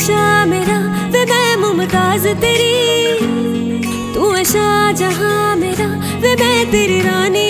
बादशाह मेरा वे मैं मुमताज तेरी, तू है शाहजहां मेरा वे मैं तेरी रानी।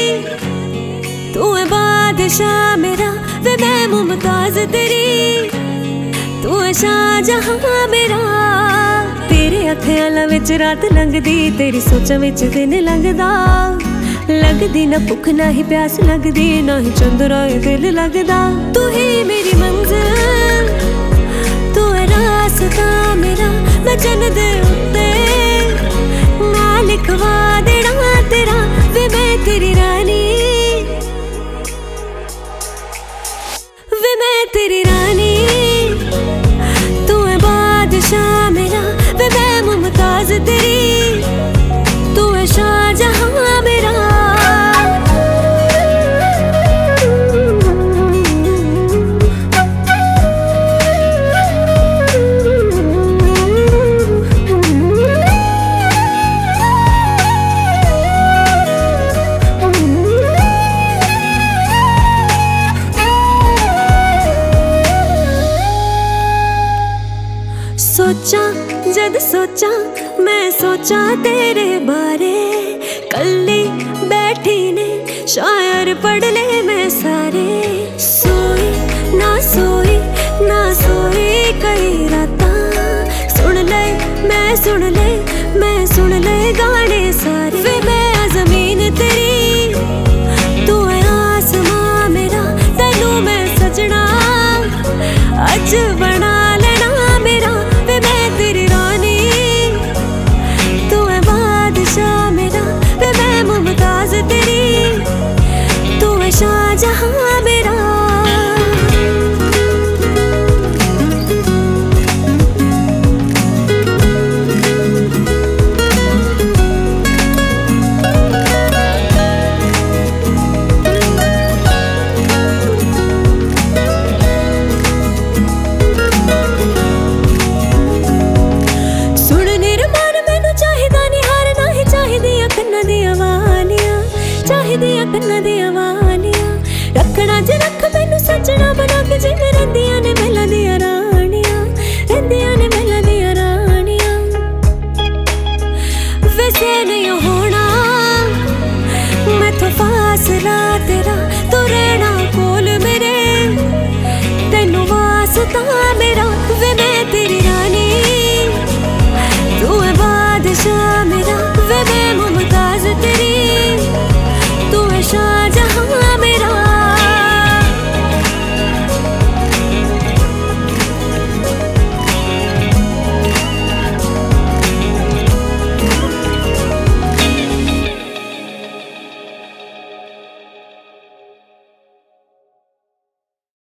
तू है बादशाह मेरा वे मैं मुमताज तेरी, तू है शाहजहां मेरा। तेरे अखियां विच रात लंघदी, तेरी सोचां विच दिन लंघदा। लगदी ना भुख ना ही प्यास लगदी, ना ही चंद्रा दिल लगदा। तू ही मेरी मंजिल, तू है रास्ता मेरा, मैं जन्नत दे उत्ते ना लिखवा देना तेरा वे मैं तेरी रानी, वे मैं तेरी रानी। तू है बादशाह मेरा वे मैं मुमताज तेरी, तू है शाहजहां मेरा। सोचा जद सोचा मैं सोचा तेरे बारे, कल्ली बैठी ने शायर पढ़ ले मैं सारे। सोई ना सोई ना सोई कई रातां, सुन ले मैं सुन ले मैं सुन ले गाने सारे। वे मैं जमीन तेरी, तू है आसमां मेरा, तेनू मैं सजना अज बना लेना मेरा वे मैं तेरी रानी। तू है बादशाह मेरा वे मैं मुमताज तेरी, तू है शाहजहां मेरा। कन्ना दिया वालियां रखना ज रख मैनू सजना बना के, जिवें रहिंदियां ने महलां दियां राणियां, रहिंदियां ने महलां दियां राणियां। वैसे नहीं होना मैथों फासला तेरा,